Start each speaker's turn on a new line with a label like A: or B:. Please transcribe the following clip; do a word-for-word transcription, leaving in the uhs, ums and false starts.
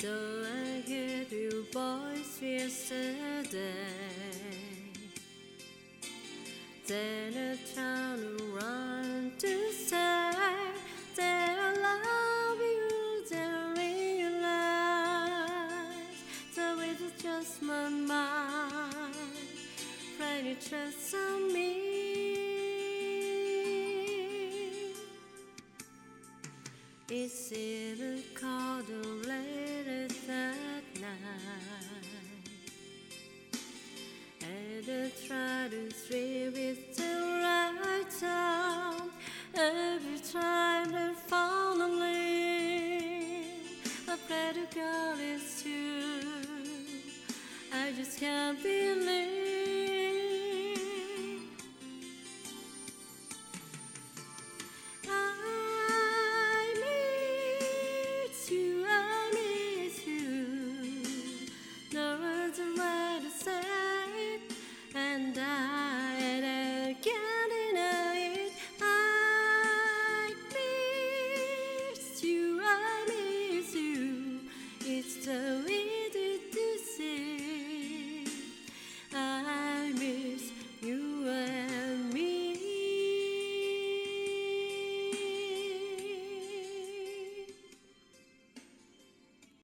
A: Though I heard your voice yesterday, then I turned around to say that I love you, then realize that it was just my mind playing tricks on me. It's even colder later that night, and I try to sleep with the right time. Every time that finally I pray to God it's you, I just can't be